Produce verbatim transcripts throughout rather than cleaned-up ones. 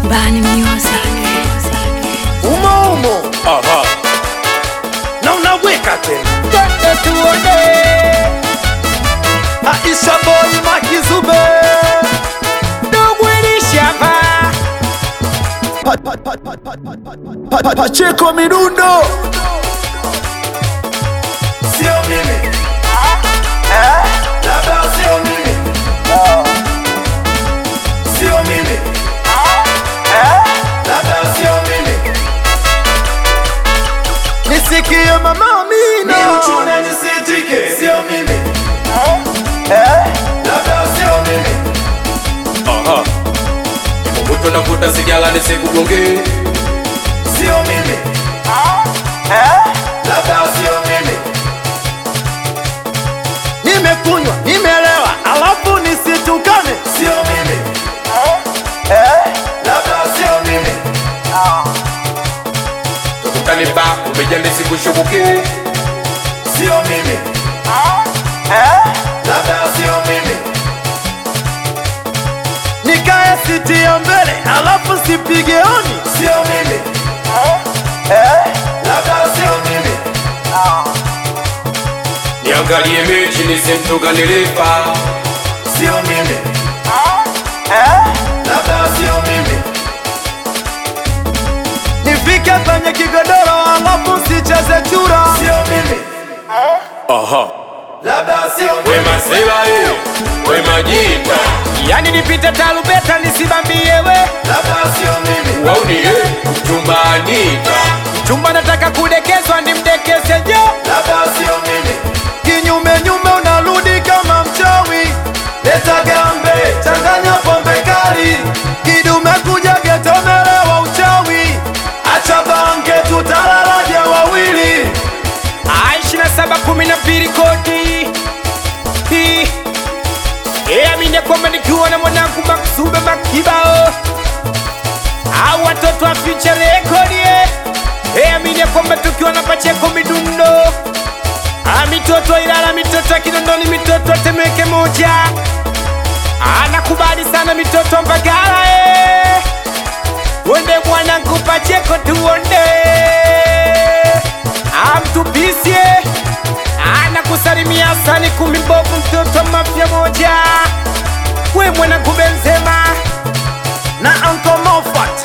Bani Music. Umo umo. Aha. Na unaweka tena. Twende tuone. Aisha boy Makizube. Dogo ilishapa. Pacheko midundo. Sio mimi. Eh? Labda sio mimi. Sio mimi. Eh? Labda sio mimi. Nisikie mama Amina. Ni uchune nisitike. Sio mimi. Eh? Labda sio mimi. Aha. Mtu navuta sigara nisikugonge. Sio mimi. Eh? Labda sio mimi. Nimekunywa, nimelewa, alafu nisitukane. Sio mimi. Eh? Labda sio mimi. Tukutane ba umeja nisikushubuke. Sio mimi. Eh? Labda sio mimi. Nikae siti ya mbele, alafu sipige honi. Sio mimi. Eh? Labda sio mimi. Niangalie mechi nisimtuganilifa. Sio mimi. Eh? Labda sio mimi. Nifike kwenye kigodoro alafu sicheze chura. Sio mimi. Aha. Labda sio We mimi. masela e, we majita. Yani nipite talubeta nisibambie we. Labda sio mimi. Wauni e, chumba Anita. Chumba nataka kudekezwa ni mdekeze jo. Labda sio mimi. Kinyume nyume unarudi kama mchawi. Leta gambe, changanya pombe kali. Kidume kuja geto melewa uchawi. Acha bange tutalalaje wawili. Aishi na saba kumi na mbili kodi. Hii. E amine kwamba nikiwa na mwanangu Makizube Makibao. Au watoto wa Future Record ye. E amine kwamba tukiwa na Pacheko midundo. Ah, mitoto Ilala, mitoto Kinondoni, mitoto Temeke moja. Anakubali sana mitoto Mbagala eh. Wende mwanangu Pacheko tuonde. Amtupisie. Anakusalimia Sani kumi mbovu mtoto Mafia moja. We mwanangu Benzema Na Uncle Moffat.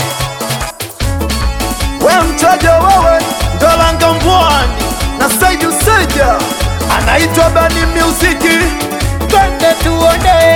We mchaja wewe Ndolanga Mbwani na Saidu Seja. Anaitwa Bani Music. twende tuone.